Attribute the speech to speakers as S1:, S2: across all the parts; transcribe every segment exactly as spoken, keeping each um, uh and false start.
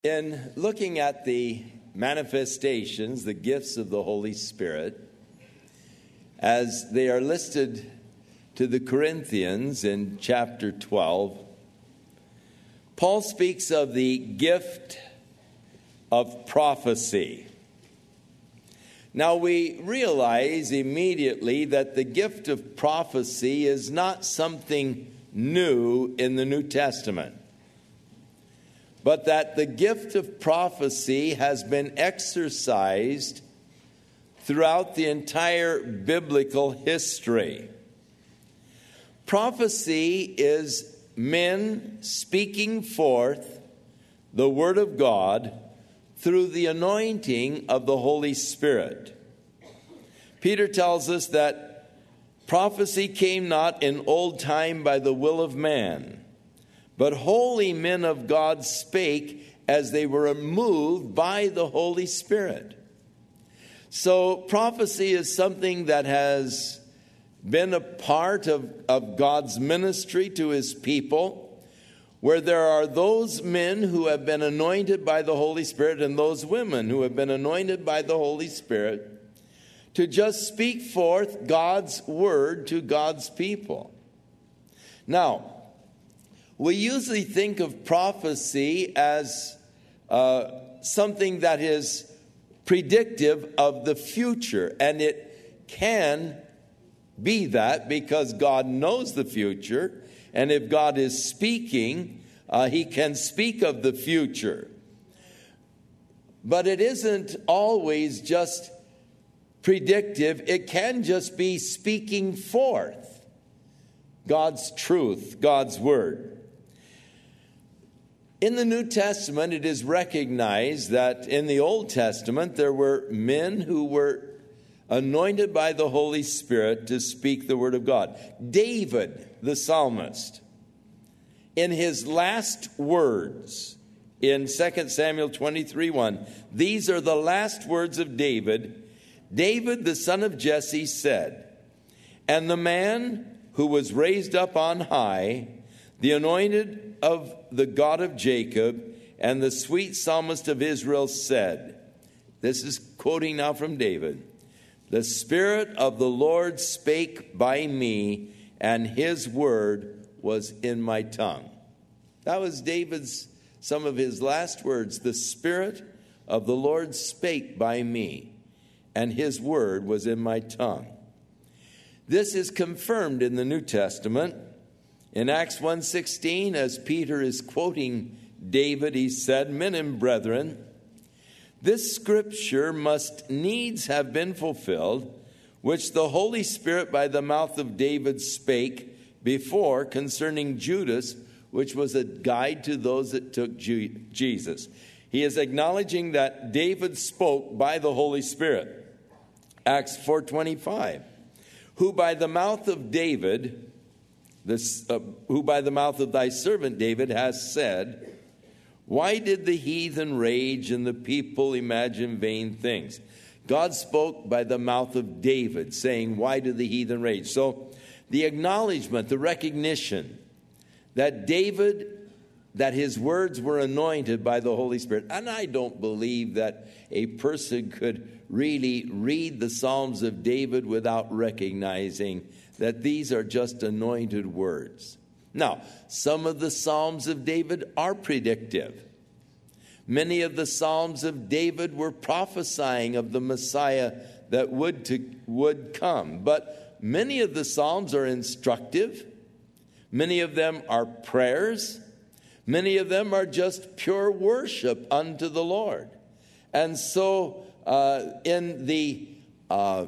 S1: In looking at the manifestations, the gifts of the Holy Spirit, as they are listed to the Corinthians in chapter twelve, Paul speaks of the gift of prophecy. Now we realize immediately that the gift of prophecy is not something new in the New Testament, but that the gift of prophecy has been exercised throughout the entire biblical history. Prophecy is men speaking forth the Word of God through the anointing of the Holy Spirit. Peter tells us that prophecy came not in old time by the will of man, but holy men of God spake as they were moved by the Holy Spirit. So prophecy is something that has been a part of, of God's ministry to his people, where there are those men who have been anointed by the Holy Spirit and those women who have been anointed by the Holy Spirit to just speak forth God's word to God's people. Now, we usually think of prophecy as uh, something that is predictive of the future, and it can be that because God knows the future, and if God is speaking, uh, he can speak of the future. But it isn't always just predictive. It can just be speaking forth God's truth, God's word. In the New Testament, it is recognized that in the Old Testament, there were men who were anointed by the Holy Spirit to speak the word of God. David, the psalmist, in his last words in Second Samuel twenty-three one, these are the last words of David. David, the son of Jesse, said, "And the man who was raised up on high, the anointed of the God of Jacob, and the sweet psalmist of Israel said," this is quoting now from David, "The Spirit of the Lord spake by me, and his word was in my tongue." That was David's, some of his last words. The Spirit of the Lord spake by me, and his word was in my tongue. This is confirmed in the New Testament. In Acts one sixteen, as Peter is quoting David, he said, "Men and brethren, this scripture must needs have been fulfilled, which the Holy Spirit by the mouth of David spake before concerning Judas, which was a guide to those that took Jesus." He is acknowledging that David spoke by the Holy Spirit. Acts four twenty-five, who by the mouth of David, this, uh, who by the mouth of thy servant David has said, "Why did the heathen rage and the people imagine vain things?" God spoke by the mouth of David, saying, "Why do the heathen rage?" So the acknowledgement, the recognition that David, that his words were anointed by the Holy Spirit. And I don't believe that a person could really read the Psalms of David without recognizing that these are just anointed words. Now, some of the Psalms of David are predictive. Many of the Psalms of David were prophesying of the Messiah that would, to, would come. But many of the Psalms are instructive. Many of them are prayers. Many of them are just pure worship unto the Lord. And so uh, in the uh,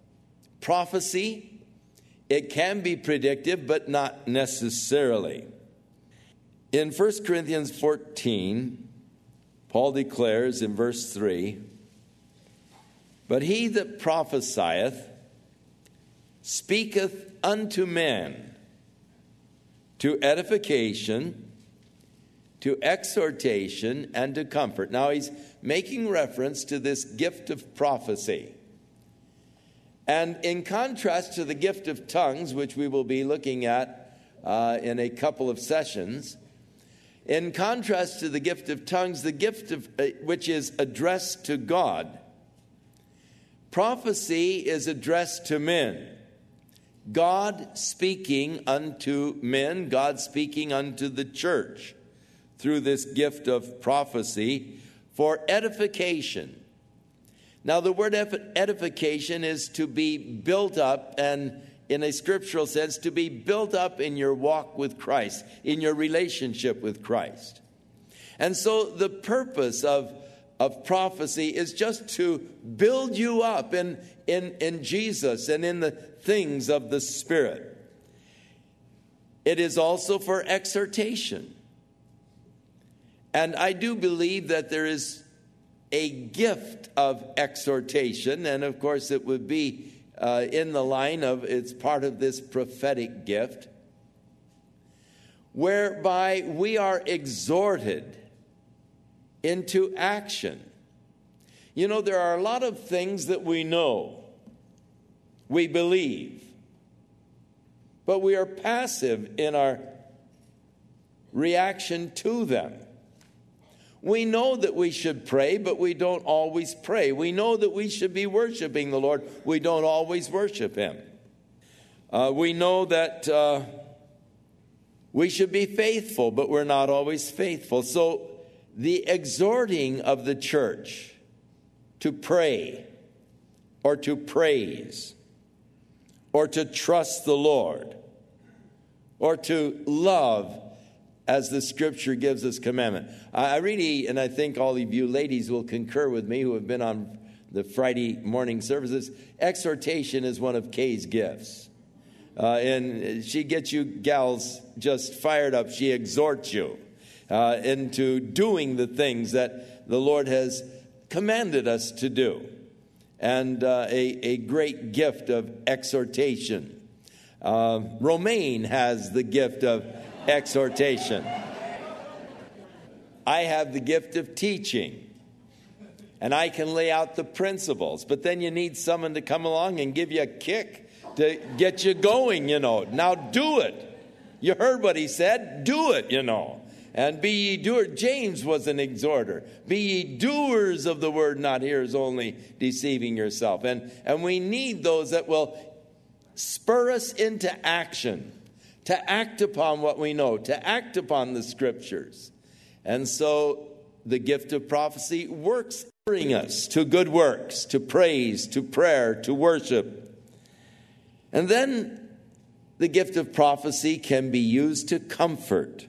S1: prophecy, it can be predictive, but not necessarily. In First Corinthians fourteen, Paul declares in verse three, "But he that prophesieth speaketh unto men to edification, to exhortation, and to comfort." Now he's making reference to this gift of prophecy. And in contrast to the gift of tongues, which we will be looking at uh, in a couple of sessions, In contrast to the gift of tongues, the gift of uh, which is addressed to God, prophecy is addressed to men. God speaking unto men, God speaking unto the church through this gift of prophecy for edification. Now, the word edification is to be built up, and in a scriptural sense, to be built up in your walk with Christ, in your relationship with Christ. And so the purpose of, of prophecy is just to build you up in, in, in Jesus and in the things of the Spirit. It is also for exhortation. And I do believe that there is a gift of exhortation, and of course it would be uh, in the line of, it's part of this prophetic gift, whereby we are exhorted into action. You know, there are a lot of things that we know, we believe, but we are passive in our reaction to them. We know that we should pray, but we don't always pray. We know that we should be worshiping the Lord. We don't always worship Him. Uh, we know that uh, we should be faithful, but we're not always faithful. So the exhorting of the church to pray or to praise or to trust the Lord or to love as the Scripture gives us commandment. I really, and I think all of you ladies will concur with me who have been on the Friday morning services, exhortation is one of Kay's gifts. Uh, and she gets you gals just fired up. She exhorts you uh, into doing the things that the Lord has commanded us to do. And uh, a, a great gift of exhortation. Uh, Romaine has the gift of exhortation. I have the gift of teaching, and I can lay out the principles, but then you need someone to come along and give you a kick to get you going, you know. Now do it. You heard what he said. Do it, you know. And be ye doers. James was an exhorter. Be ye doers of the word, not hearers only, deceiving yourself. And, and we need those that will spur us into action, to act upon what we know, to act upon the Scriptures. And so the gift of prophecy works, spurring us to good works, to praise, to prayer, to worship. And then the gift of prophecy can be used to comfort.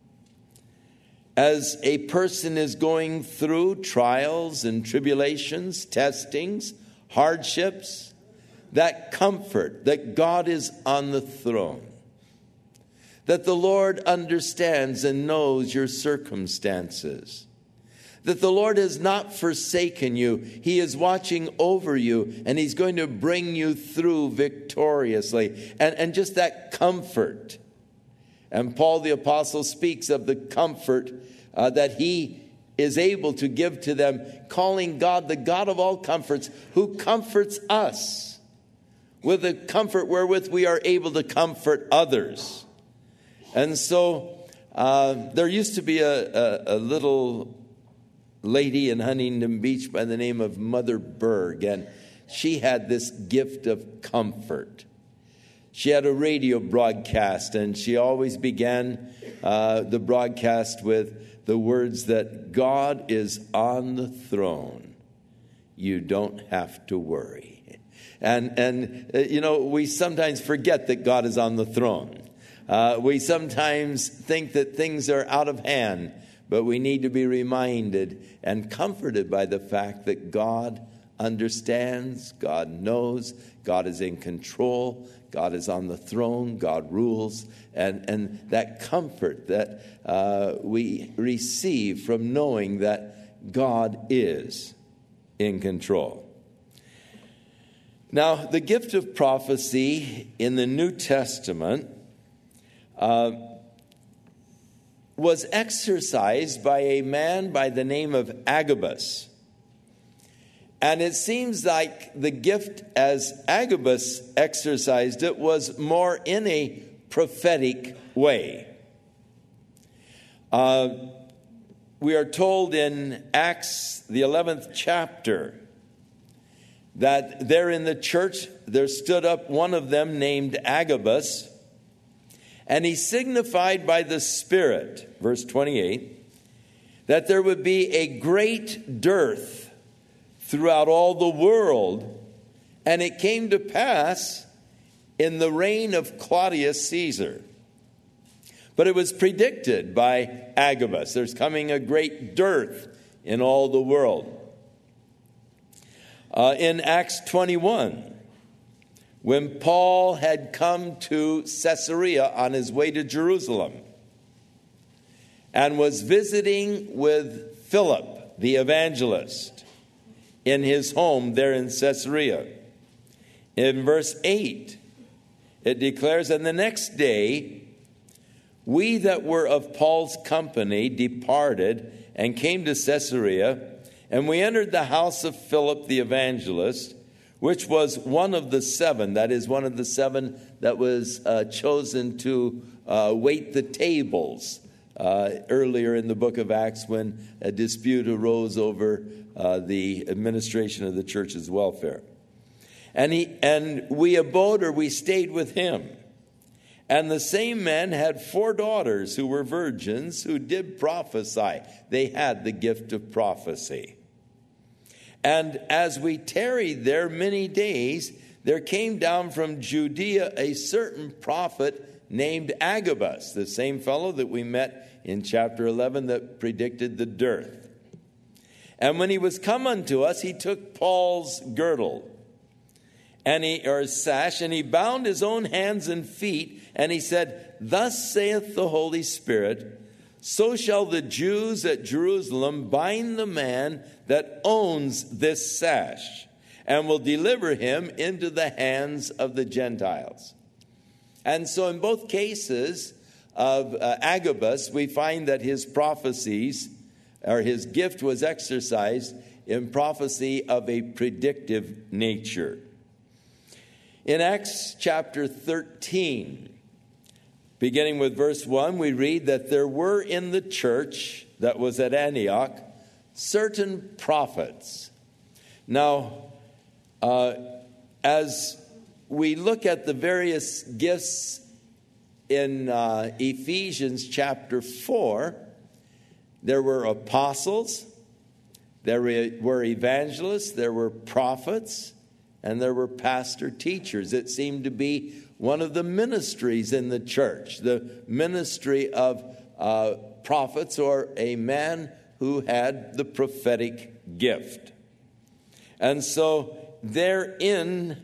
S1: As a person is going through trials and tribulations, testings, hardships, that comfort that God is on the throne, that the Lord understands and knows your circumstances, that the Lord has not forsaken you. He is watching over you, and He's going to bring you through victoriously. And, and just that comfort. And Paul the Apostle speaks of the comfort uh, that he is able to give to them, calling God the God of all comforts, who comforts us with the comfort wherewith we are able to comfort others. And so uh, there used to be a, a, a little lady in Huntington Beach by the name of Mother Berg, and she had this gift of comfort. She had a radio broadcast, and she always began uh, the broadcast with the words that God is on the throne. You don't have to worry. And, and uh, you know, we sometimes forget that God is on the throne. Uh, we sometimes think that things are out of hand, but we need to be reminded and comforted by the fact that God understands, God knows, God is in control, God is on the throne, God rules, and, and that comfort that uh, we receive from knowing that God is in control. Now, the gift of prophecy in the New Testament uh, was exercised by a man by the name of Agabus. And it seems like the gift as Agabus exercised it was more in a prophetic way. Uh, we are told in Acts, the eleventh chapter, that there in the church there stood up one of them named Agabus, and he signified by the Spirit, verse twenty-eight, that there would be a great dearth throughout all the world, and it came to pass in the reign of Claudius Caesar. But it was predicted by Agabus. There's coming a great dearth in all the world. Uh, in Acts twenty-one, when Paul had come to Caesarea on his way to Jerusalem and was visiting with Philip, the evangelist, in his home there in Caesarea, in verse eight, it declares, "And the next day, we that were of Paul's company departed and came to Caesarea, and we entered the house of Philip the evangelist, which was one of the seven," that is, one of the seven that was uh, chosen to uh, wait the tables uh, earlier in the book of Acts when a dispute arose over uh, the administration of the church's welfare. And he and we abode, or we stayed with him. And the same man had four daughters who were virgins, who did prophesy. They had the gift of prophecy. And as we tarried there many days, there came down from Judea a certain prophet named Agabus, the same fellow that we met in chapter eleven that predicted the dearth. And when he was come unto us, he took Paul's girdle, and he, or his sash, and he bound his own hands and feet, and he said, "Thus saith the Holy Spirit, so shall the Jews at Jerusalem bind the man that owns this sash, and will deliver him into the hands of the Gentiles." And so in both cases of uh, Agabus, we find that his prophecies, or his gift was exercised in prophecy of a predictive nature. In Acts chapter thirteen, beginning with verse one, we read that there were in the church that was at Antioch certain prophets. Now, uh, as we look at the various gifts in uh, Ephesians chapter four, there were apostles, there were evangelists, there were prophets, and there were pastor teachers. It seemed to be one of the ministries in the church, the ministry of uh, prophets, or a man who had the prophetic gift. And so there in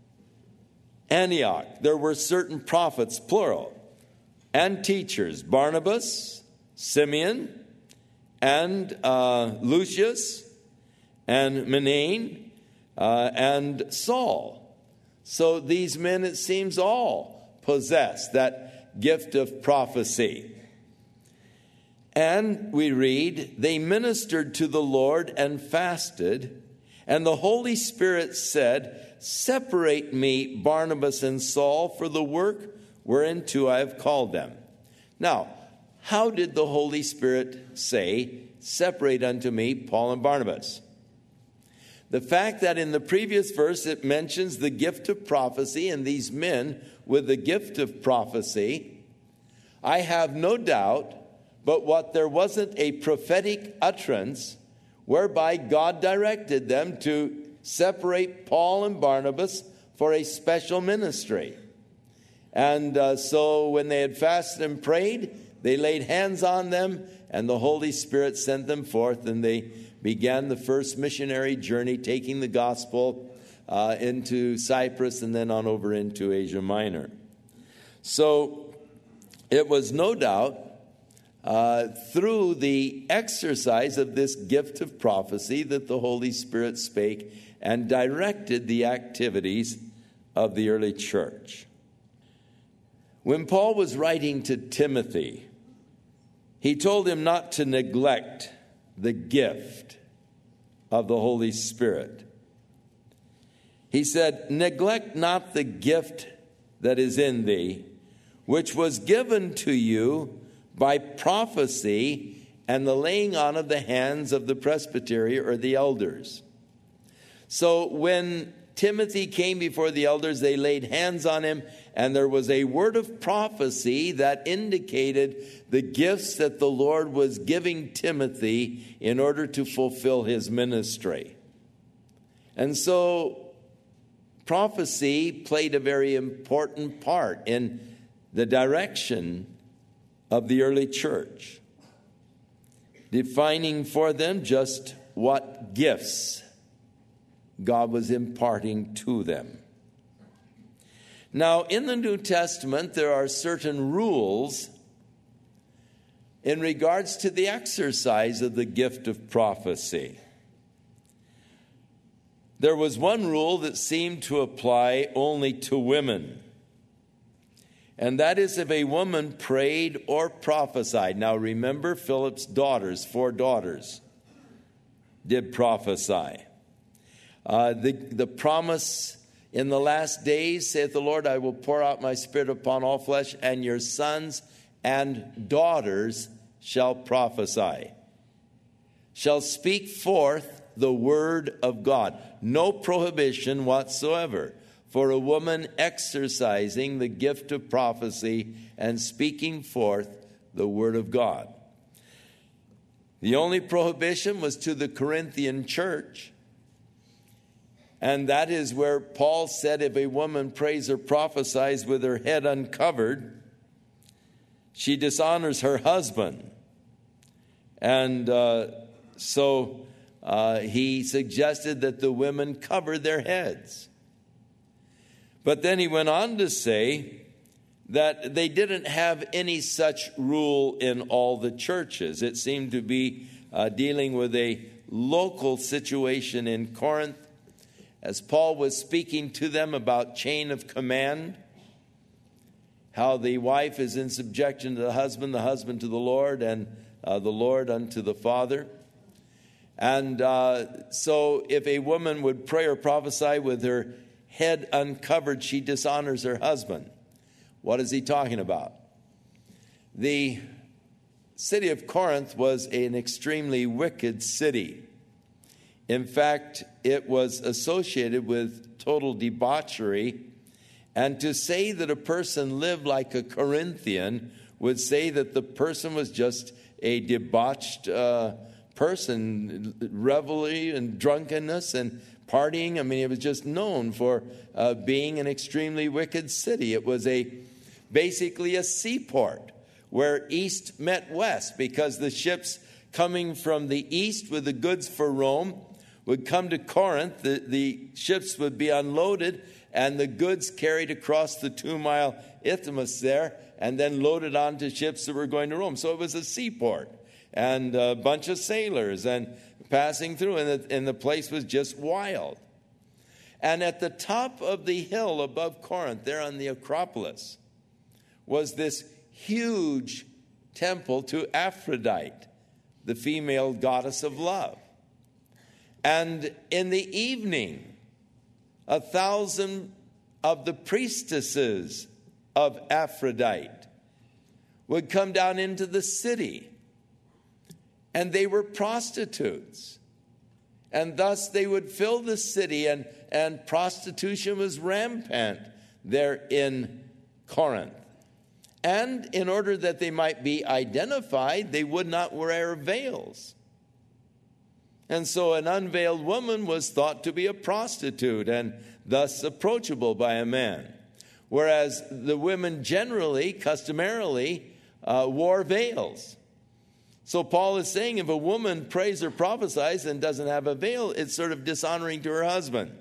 S1: Antioch, there were certain prophets, plural, and teachers: Barnabas, Simeon, and uh, Lucius, and Manaen, Uh, and Saul. So these men, it seems, all possessed that gift of prophecy. And we read, "They ministered to the Lord and fasted, and the Holy Spirit said, Separate me, Barnabas and Saul, for the work whereunto I have called them." Now, how did the Holy Spirit say, "Separate unto me Paul and Barnabas"? The fact that in the previous verse it mentions the gift of prophecy and these men with the gift of prophecy, I have no doubt but what there wasn't a prophetic utterance whereby God directed them to separate Paul and Barnabas for a special ministry. And uh, so when they had fasted and prayed, they laid hands on them, and the Holy Spirit sent them forth, and they began the first missionary journey, taking the gospel uh, into Cyprus and then on over into Asia Minor. So it was no doubt uh, through the exercise of this gift of prophecy that the Holy Spirit spake and directed the activities of the early church. When Paul was writing to Timothy, he told him not to neglect the gift of the Holy Spirit. He said, "Neglect not the gift that is in thee, which was given to you by prophecy and the laying on of the hands of the presbytery or the elders. So when Timothy came before the elders, they laid hands on him, and there was a word of prophecy that indicated the gifts that the Lord was giving Timothy in order to fulfill his ministry. And so prophecy played a very important part in the direction of the early church, defining for them just what gifts God was imparting to them. Now, in the New Testament, there are certain rules in regards to the exercise of the gift of prophecy. There was one rule that seemed to apply only to women, and that is if a woman prayed or prophesied. Now, remember, Philip's daughters, four daughters, did prophesy. Uh, the, the promise in the last days, saith the Lord, I will pour out my spirit upon all flesh, and your sons and daughters shall prophesy, shall speak forth the word of God. No prohibition whatsoever for a woman exercising the gift of prophecy and speaking forth the word of God. The only prohibition was to the Corinthian church. And that is where Paul said if a woman prays or prophesies with her head uncovered, she dishonors her husband. And uh, so uh, he suggested that the women cover their heads. But then he went on to say that they didn't have any such rule in all the churches. It seemed to be uh, dealing with a local situation in Corinth, as Paul was speaking to them about chain of command, how the wife is in subjection to the husband, the husband to the Lord, and uh, the Lord unto the Father. And uh, so if a woman would pray or prophesy with her head uncovered, she dishonors her husband. What is he talking about? The city of Corinth was an extremely wicked city. In fact, it was associated with total debauchery. And to say that a person lived like a Corinthian would say that the person was just a debauched uh, person, revelry and drunkenness and partying. I mean, it was just known for uh, being an extremely wicked city. It was a basically a seaport where east met west, because the ships coming from the east with the goods for Rome would come to Corinth. The, the ships would be unloaded and the goods carried across the two-mile isthmus there and then loaded onto ships that were going to Rome. So it was a seaport and a bunch of sailors and passing through, and the, and the place was just wild. And at the top of the hill above Corinth, there on the Acropolis, was this huge temple to Aphrodite, the female goddess of love. And in the evening, a thousand of the priestesses of Aphrodite would come down into the city. And they were prostitutes. And thus they would fill the city, and, and prostitution was rampant there in Corinth. And in order that they might be identified, they would not wear veils. And so an unveiled woman was thought to be a prostitute and thus approachable by a man. Whereas the women generally, customarily, uh, wore veils. So Paul is saying if a woman prays or prophesies and doesn't have a veil, it's sort of dishonoring to her husband.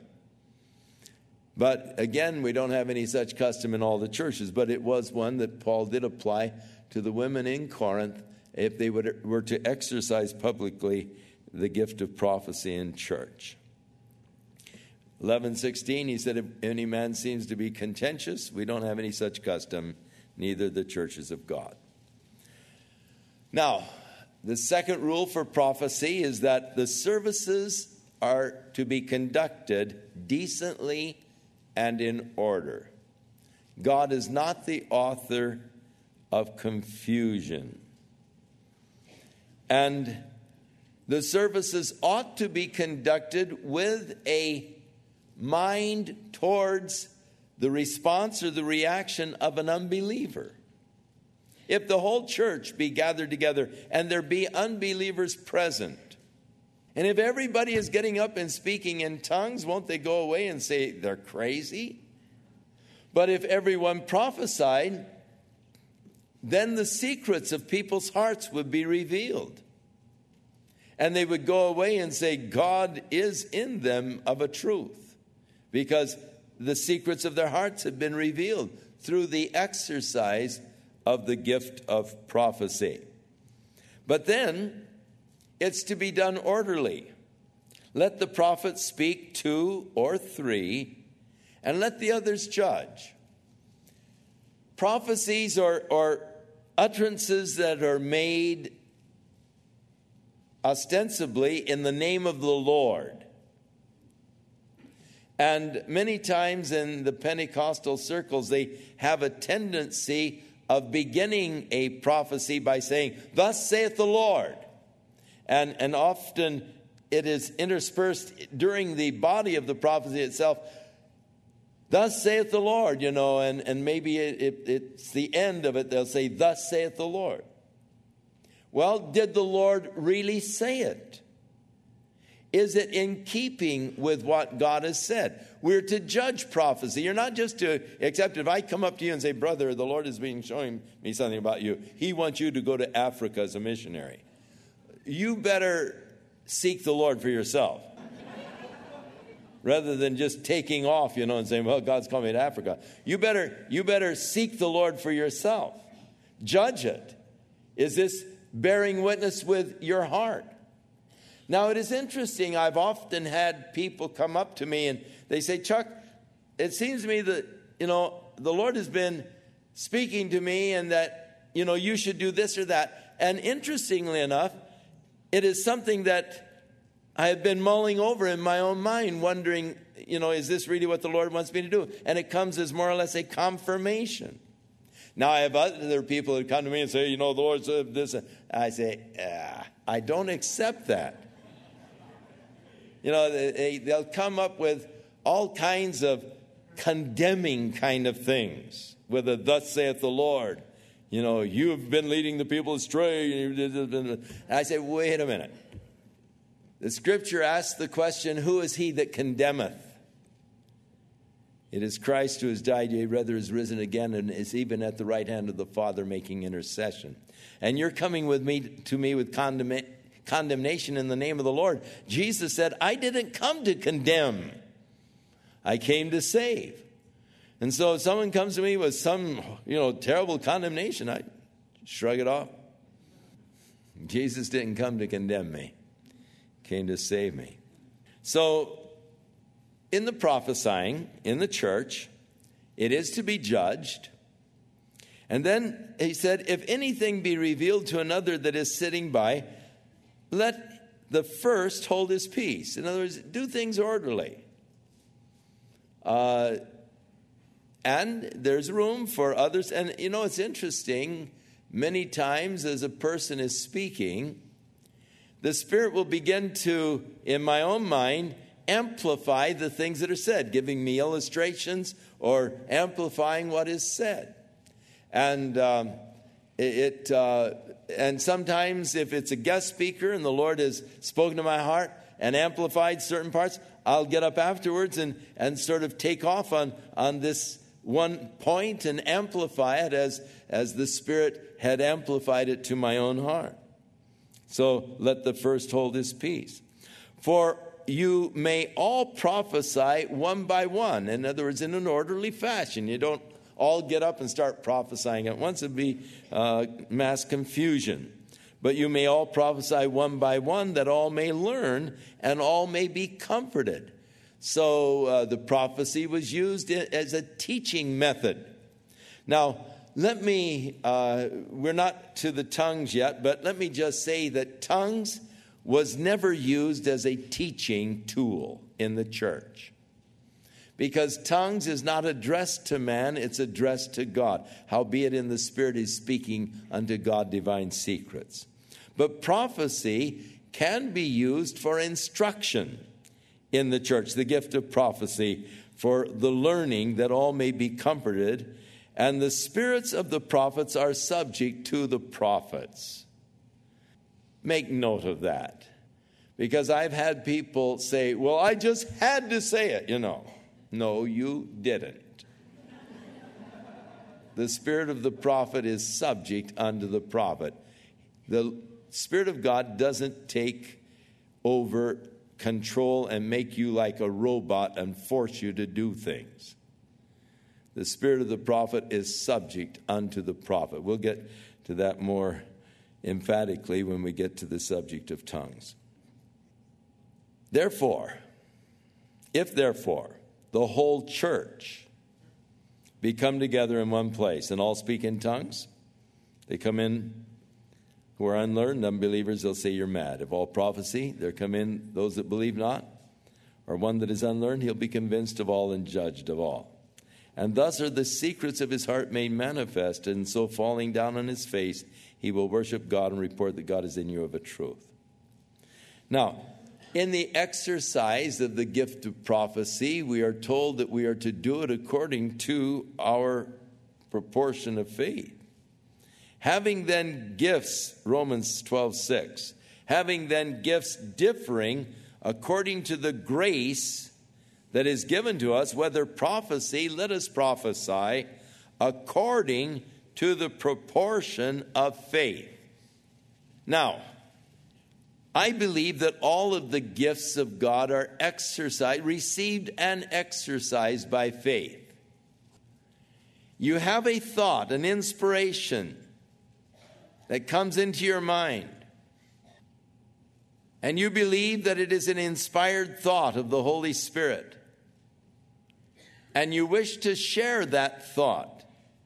S1: But again, we don't have any such custom in all the churches, but it was one that Paul did apply to the women in Corinth if they would, were to exercise publicly the gift of prophecy in church. eleven sixteen, he said, if any man seems to be contentious, we don't have any such custom, neither the churches of God. Now, the second rule for prophecy is that the services are to be conducted decently and in order. God is not the author of confusion. And the services ought to be conducted with a mind towards the response or the reaction of an unbeliever. If the whole church be gathered together and there be unbelievers present, and if everybody is getting up and speaking in tongues, won't they go away and say they're crazy? But if everyone prophesied, then the secrets of people's hearts would be revealed. And they would go away and say, God is in them of a truth, because the secrets of their hearts have been revealed through the exercise of the gift of prophecy. But then it's to be done orderly. Let the prophet speak two or three, and let the others judge. Prophecies or, or utterances that are made ostensibly in the name of the Lord. And many times in the Pentecostal circles, they have a tendency of beginning a prophecy by saying, "Thus saith the Lord." And, and often it is interspersed during the body of the prophecy itself. "Thus saith the Lord," you know, and, and maybe it, it, it's the end of it. They'll say, "Thus saith the Lord." Well, did the Lord really say it? Is it in keeping with what God has said? We're to judge prophecy. You're not just to accept it. If I come up to you and say, "Brother, the Lord has been showing me something about you. He wants you to go to Africa as a missionary." You better seek the Lord for yourself. Rather than just taking off, you know, and saying, "Well, God's called me to Africa." You better, you better seek the Lord for yourself. Judge it. Is this bearing witness with your heart? Now, it is interesting. I've often had people come up to me and they say, "Chuck, it seems to me that, you know, the Lord has been speaking to me and that, you know, you should do this or that." And interestingly enough, it is something that I have been mulling over in my own mind, wondering, you know, is this really what the Lord wants me to do? And it comes as more or less a confirmation. Now, I have other people that come to me and say, "You know, the Lord said this." I say, ah, I don't accept that. You know, they, they'll come up with all kinds of condemning kind of things, with a "Thus saith the Lord." You know, "You've been leading the people astray." And I say, wait a minute. The scripture asks the question, "Who is he that condemneth?" It is Christ who has died, yea, rather is risen again, and is even at the right hand of the Father making intercession. And you're coming with me to me with condemn- condemnation in the name of the Lord. Jesus said, "I didn't come to condemn. I came to save." And so if someone comes to me with some, you know, terrible condemnation, I shrug it off. Jesus didn't come to condemn me. He came to save me. So in the prophesying, in the church, it is to be judged. And then he said, "If anything be revealed to another that is sitting by, let the first hold his peace." In other words, do things orderly. Uh, and there's room for others. And, you know, it's interesting. Many times as a person is speaking, the Spirit will begin to, in my own mind, amplify the things that are said, giving me illustrations or amplifying what is said. And um, it, uh, and sometimes if it's a guest speaker and the Lord has spoken to my heart and amplified certain parts, I'll get up afterwards and, and sort of take off on, on this one point and amplify it as, as the Spirit had amplified it to my own heart. So let the first hold his peace. "For you may all prophesy one by one." In other words, in an orderly fashion. You don't all get up and start prophesying at once. It would be uh, mass confusion. "But you may all prophesy one by one, that all may learn and all may be comforted." So uh, the prophecy was used as a teaching method. Now, let me, uh, we're not to the tongues yet, but let me just say that tongues was never used as a teaching tool in the church. Because tongues is not addressed to man, it's addressed to God. Howbeit in the Spirit is speaking unto God divine secrets. But prophecy can be used for instruction in the church, the gift of prophecy for the learning that all may be comforted. And the spirits of the prophets are subject to the prophets. Make note of that. Because I've had people say, well, I just had to say it, you know. No, you didn't. The spirit of the prophet is subject unto the prophet. The Spirit of God doesn't take over, control, and make you like a robot and force you to do things. The spirit of the prophet is subject unto the prophet. We'll get to that more emphatically when we get to the subject of tongues. Therefore, if therefore the whole church be come together in one place and all speak in tongues, they come in who are unlearned, unbelievers, they'll say you're mad. If all prophecy, there come in those that believe not, or one that is unlearned, he'll be convinced of all and judged of all. And thus are the secrets of his heart made manifest, and so falling down on his face, he will worship God and report that God is in you of a truth. Now, in the exercise of the gift of prophecy, we are told that we are to do it according to our proportion of faith. Having then gifts, Romans twelve six, having then gifts differing according to the grace that is given to us, whether prophecy, let us prophesy according to the proportion of faith. Now, I believe that all of the gifts of God are exercised, received and exercised by faith. You have a thought, an inspiration that comes into your mind, and you believe that it is an inspired thought of the Holy Spirit, and you wish to share that thought,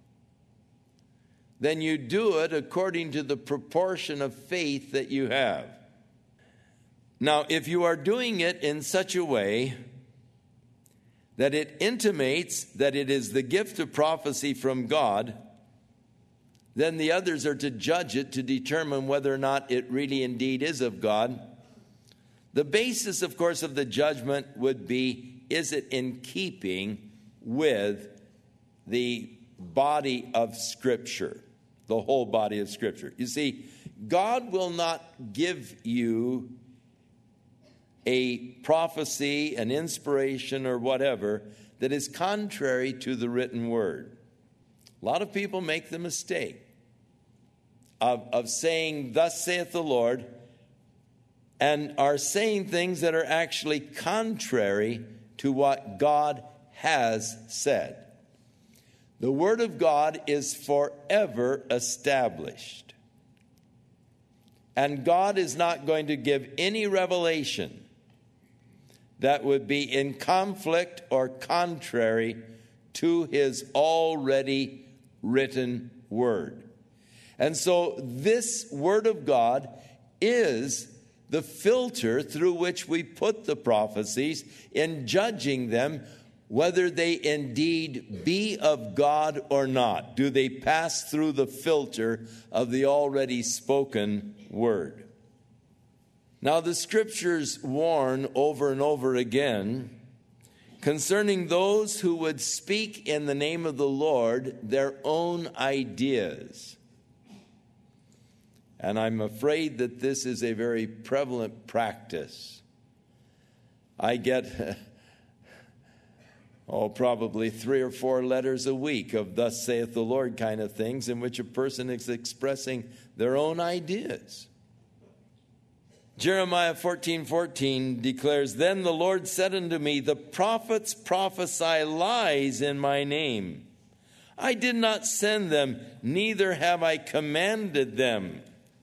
S1: then you do it according to the proportion of faith that you have. Now, if you are doing it in such a way that it intimates that it is the gift of prophecy from God, then the others are to judge it to determine whether or not it really indeed is of God. The basis, of course, of the judgment would be, is it in keeping with the body of Scripture, the whole body of Scripture? You see, God will not give you a prophecy, an inspiration, or whatever that is contrary to the written word. A lot of people make the mistake of, of saying, thus saith the Lord, and are saying things that are actually contrary to what God has said. The word of God is forever established. And God is not going to give any revelation that would be in conflict or contrary to his already written word. And so this word of God is the filter through which we put the prophecies in judging them, whether they indeed be of God or not. Do they pass through the filter of the already spoken word? Now, the Scriptures warn over and over again concerning those who would speak in the name of the Lord their own ideas. And I'm afraid that this is a very prevalent practice. I get, oh, probably three or four letters a week of thus saith the Lord kind of things in which a person is expressing their own ideas. Jeremiah fourteen fourteen declares, then the Lord said unto me, the prophets prophesy lies in my name. I did not send them, neither have I commanded them.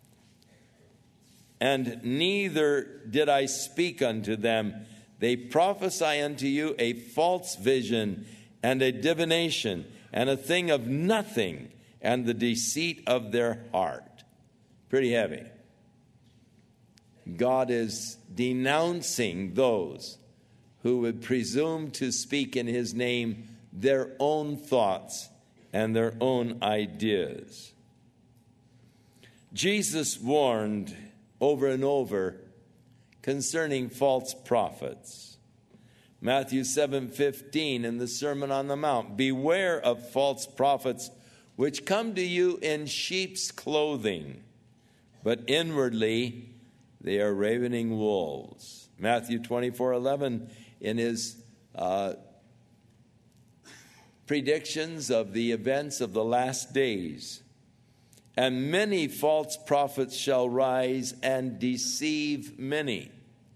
S1: And neither did I speak unto them. They prophesy unto you a false vision and a divination and a thing of nothing and the deceit of their heart. Pretty heavy. God is denouncing those who would presume to speak in his name their own thoughts and their own ideas. Jesus warned over and over concerning false prophets. Matthew seven fifteen in the Sermon on the Mount, beware of false prophets which come to you in sheep's clothing, but inwardly they are ravening wolves. Matthew twenty-four eleven in his uh, predictions of the events of the last days. And many false prophets shall rise and deceive many.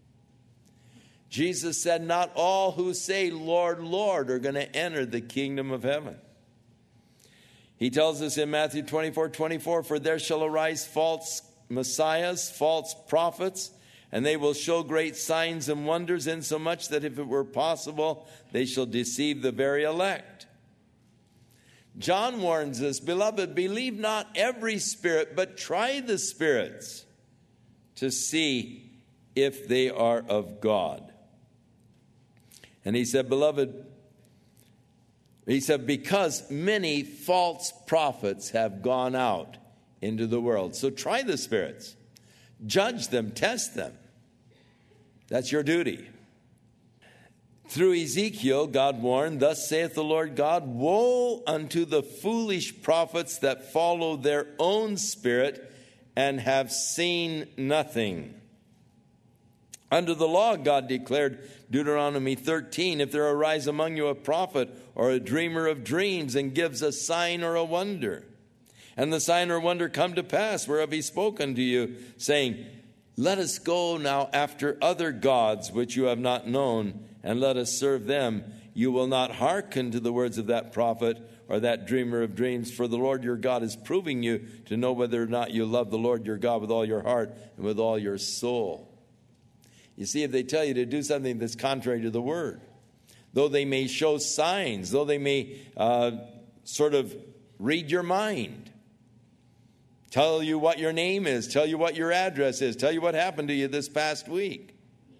S1: Jesus said, not all who say, Lord, Lord, are going to enter the kingdom of heaven. He tells us in Matthew twenty-four twenty-four, for there shall arise false messiahs, false prophets, and they will show great signs and wonders, insomuch that if it were possible, they shall deceive the very elect. John warns us, beloved, believe not every spirit, but try the spirits to see if they are of God. And he said, beloved, he said, because many false prophets have gone out into the world. So try the spirits. Judge them, test them. That's your duty. Through Ezekiel, God warned, thus saith the Lord God, woe unto the foolish prophets that follow their own spirit and have seen nothing. Under the law, God declared, Deuteronomy thirteen, if there arise among you a prophet or a dreamer of dreams and gives a sign or a wonder, and the sign or wonder come to pass whereof he spoke unto you, saying, let us go now after other gods which you have not known, and let us serve them. You will not hearken to the words of that prophet or that dreamer of dreams, for the Lord your God is proving you to know whether or not you love the Lord your God with all your heart and with all your soul. You see, if they tell you to do something that's contrary to the word, though they may show signs, though they may uh, sort of read your mind, tell you what your name is, tell you what your address is, tell you what happened to you this past week.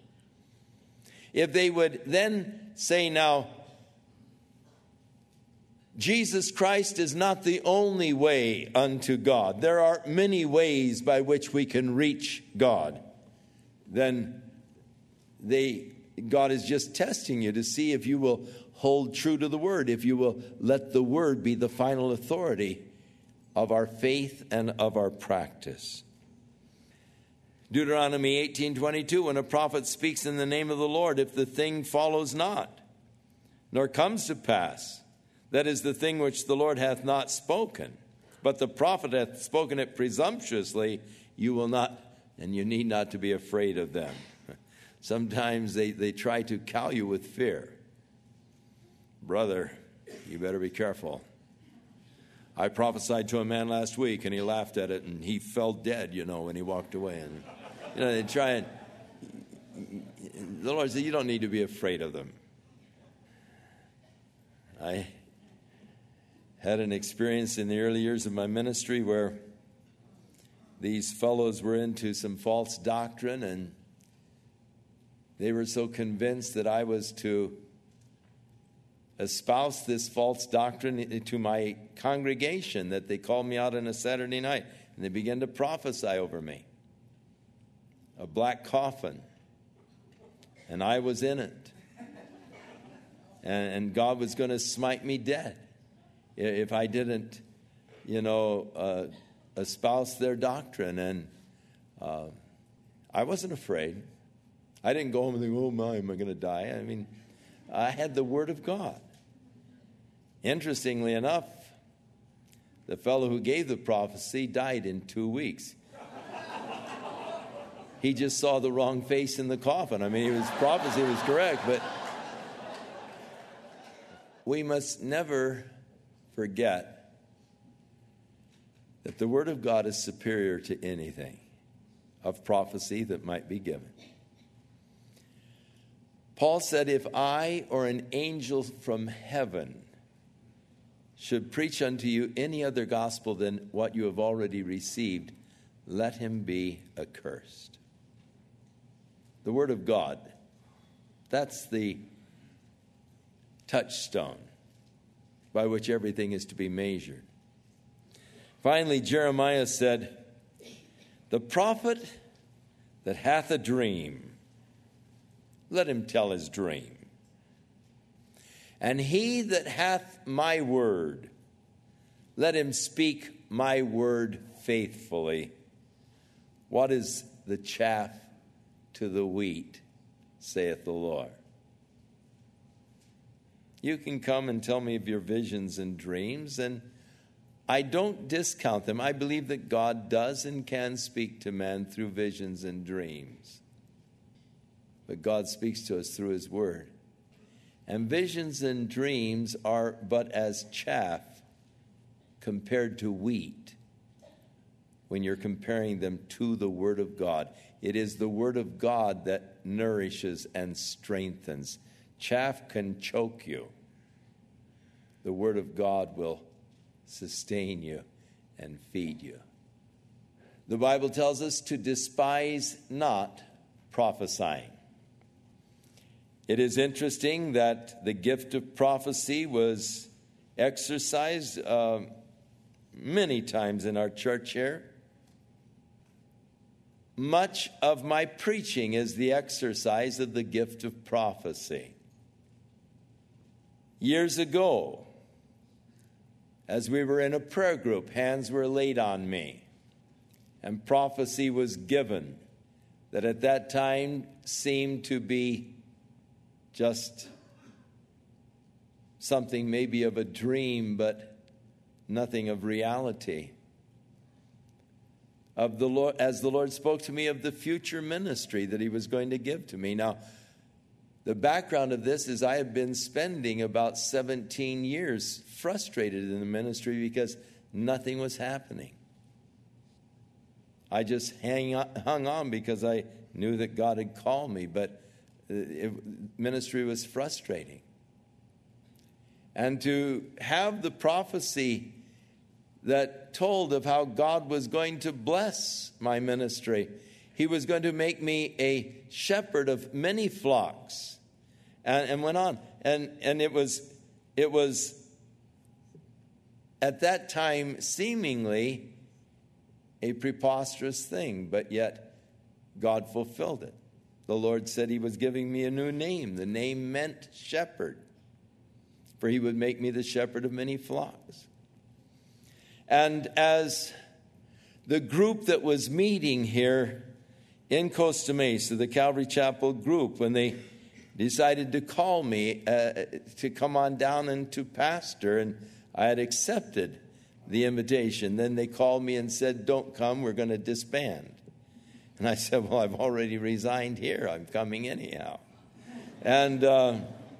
S1: If they would then say, now, Jesus Christ is not the only way unto God. There are many ways by which we can reach God. Then they, God is just testing you to see if you will hold true to the word, if you will let the word be the final authority of our faith and of our practice. Deuteronomy eighteen twenty-two, when a prophet speaks in the name of the Lord, if the thing follows not, nor comes to pass, that is the thing which the Lord hath not spoken, but the prophet hath spoken it presumptuously, you will not, and you need not to be afraid of them. Sometimes they, they try to cow you with fear. Brother, you better be careful. I prophesied to a man last week, and he laughed at it, and he fell dead, you know, when he walked away. And you know, they try and, the Lord said, you don't need to be afraid of them. I had an experience in the early years of my ministry where these fellows were into some false doctrine, and they were so convinced that I was to espouse this false doctrine to my congregation that they called me out on a Saturday night, and they began to prophesy over me. A black coffin, and I was in it. And, and God was going to smite me dead if I didn't, you know, uh, espouse their doctrine. And uh, I wasn't afraid. I didn't go home and think, oh my, am I going to die? I mean, I had the word of God. Interestingly enough, the fellow who gave the prophecy died in two weeks. He just saw the wrong face in the coffin. I mean, his prophecy was correct, but we must never forget that the word of God is superior to anything of prophecy that might be given. Paul said, if I or an angel from heaven should preach unto you any other gospel than what you have already received, let him be accursed. The word of God, that's the touchstone by which everything is to be measured. Finally, Jeremiah said, The prophet that hath a dream, let him tell his dream. And he that hath my word, let him speak my word faithfully. What is the chaff to the wheat, saith the Lord? You can come and tell me of your visions and dreams, and I don't discount them. I believe that God does and can speak to man through visions and dreams. But God speaks to us through his word. And visions and dreams are but as chaff compared to wheat when you're comparing them to the word of God. It is the word of God that nourishes and strengthens. Chaff can choke you. The word of God will sustain you and feed you. The Bible tells us to despise not prophesying. It is interesting that the gift of prophecy was exercised uh, many times in our church here. Much of my preaching is the exercise of the gift of prophecy. Years ago, as we were in a prayer group, hands were laid on me, and prophecy was given that at that time seemed to be just something maybe of a dream, but nothing of reality. Of the Lord, as the Lord spoke to me of the future ministry that he was going to give to me. Now, the background of this is I have been spending about seventeen years frustrated in the ministry because nothing was happening. I just hang on, hung on because I knew that God had called me, but it, ministry was frustrating. And to have the prophecy that told of how God was going to bless my ministry. He was going to make me a shepherd of many flocks. And, and went on. And, and it was, it was at that time seemingly a preposterous thing, but yet God fulfilled it. The Lord said he was giving me a new name. The name meant shepherd, for he would make me the shepherd of many flocks. And as the group that was meeting here in Costa Mesa, the Calvary Chapel group, when they decided to call me uh, to come on down and to pastor, and I had accepted the invitation. Then they called me and said, don't come, we're going to disband. And I said, well, I've already resigned here. I'm coming anyhow. And uh,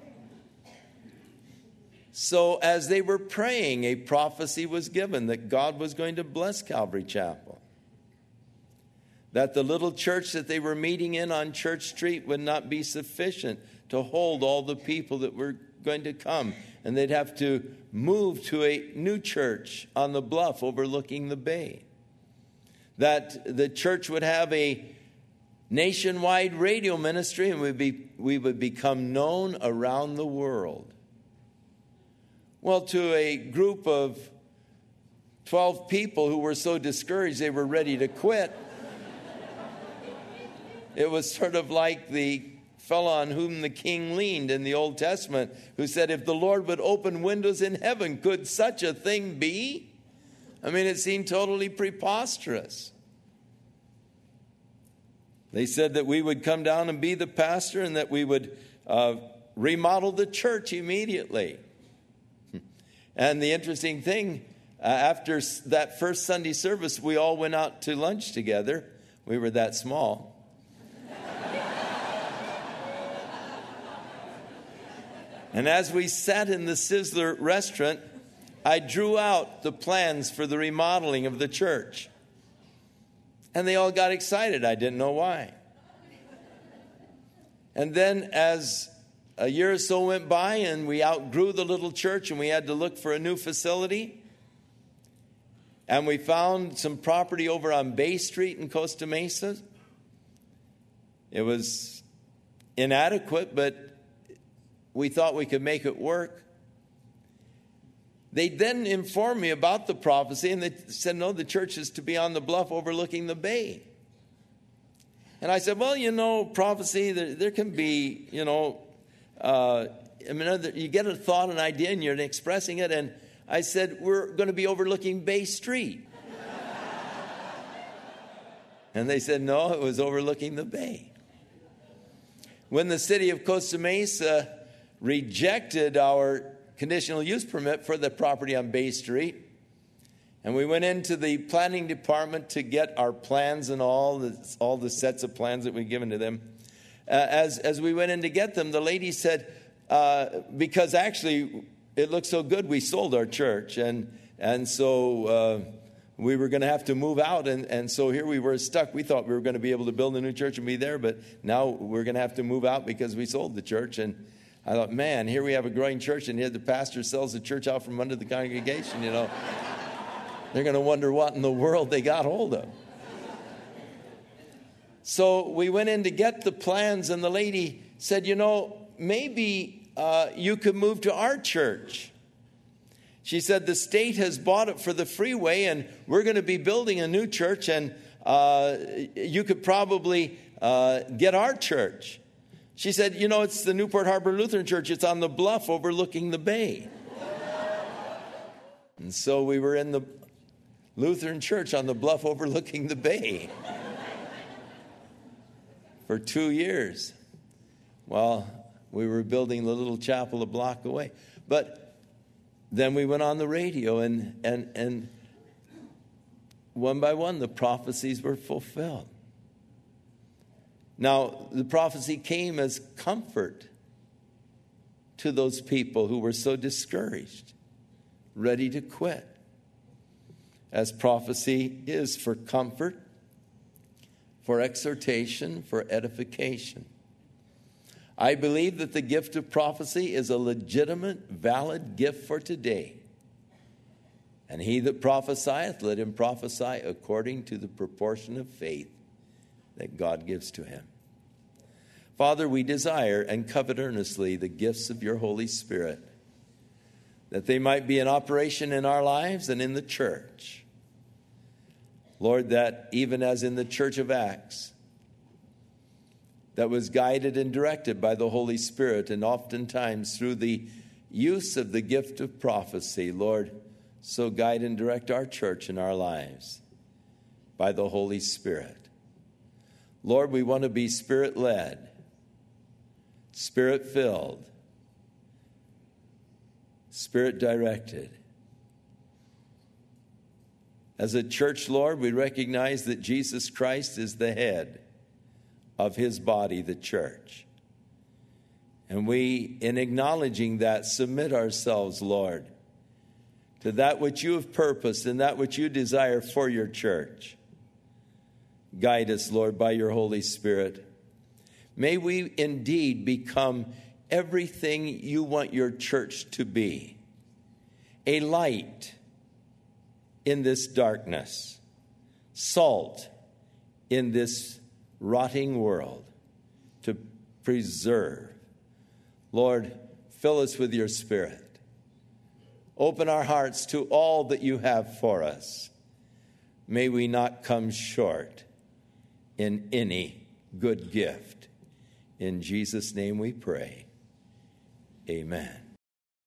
S1: so as they were praying, a prophecy was given that God was going to bless Calvary Chapel. That the little church that they were meeting in on Church Street would not be sufficient to hold all the people that were going to come. And they'd have to move to a new church on the bluff overlooking the bay. That the church would have a nationwide radio ministry, and we'd be, we would become known around the world. Well, to a group of twelve people who were so discouraged they were ready to quit, it was sort of like the fellow on whom the king leaned in the Old Testament, who said, if the Lord would open windows in heaven, could such a thing be? I mean, it seemed totally preposterous. They said that we would come down and be the pastor and that we would uh, remodel the church immediately. And the interesting thing, uh, after that first Sunday service, we all went out to lunch together. We were that small. And as we sat in the Sizzler restaurant, I drew out the plans for the remodeling of the church. And they all got excited. I didn't know why. And then as a year or so went by and we outgrew the little church and we had to look for a new facility, and we found some property over on Bay Street in Costa Mesa. It was inadequate, but we thought we could make it work. They then informed me about the prophecy, and they said, no, the church is to be on the bluff overlooking the bay. And I said, well, you know, prophecy, there, there can be, you know, uh, I mean, you get a thought, an idea, and you're expressing it. And I said, we're going to be overlooking Bay Street. And they said, no, it was overlooking the bay. When the city of Costa Mesa rejected our conditional use permit for the property on Bay Street, and we went into the planning department to get our plans and all the, all the sets of plans that we'd given to them. Uh, as, as we went in to get them, the lady said, uh, because actually it looked so good, we sold our church. And, and so uh, we were going to have to move out. And, and so here we were stuck. We thought we were going to be able to build a new church and be there. But now we're going to have to move out because we sold the church. And I thought, man, here we have a growing church, and here the pastor sells the church out from under the congregation, you know. They're going to wonder what in the world they got hold of. So we went in to get the plans, and the lady said, you know, maybe uh, you could move to our church. She said, the state has bought it for the freeway, and we're going to be building a new church, and uh, you could probably uh, get our church. She said, you know, it's the Newport Harbor Lutheran Church. It's on the bluff overlooking the bay. And so we were in the Lutheran church on the bluff overlooking the bay for two years while we were building the little chapel a block away. But then we went on the radio, and, and, and one by one the prophecies were fulfilled. Now, the prophecy came as comfort to those people who were so discouraged, ready to quit. As prophecy is for comfort, for exhortation, for edification. I believe that the gift of prophecy is a legitimate, valid gift for today. And he that prophesieth, let him prophesy according to the proportion of faith that God gives to him. Father, we desire and covet earnestly the gifts of your Holy Spirit, that they might be in operation in our lives and in the church. Lord, that even as in the church of Acts, that was guided and directed by the Holy Spirit, and oftentimes through the use of the gift of prophecy, Lord, so guide and direct our church and our lives by the Holy Spirit. Lord, we want to be Spirit-led, Spirit-filled, Spirit-directed. As a church, Lord, we recognize that Jesus Christ is the head of his body, the church. And we, in acknowledging that, submit ourselves, Lord, to that which you have purposed and that which you desire for your church. Guide us, Lord, by your Holy Spirit. May we indeed become everything you want your church to be. A light in this darkness, salt in this rotting world, to preserve. Lord, fill us with your Spirit. Open our hearts to all that you have for us. May we not come short in any good gift. In Jesus' name we pray. Amen.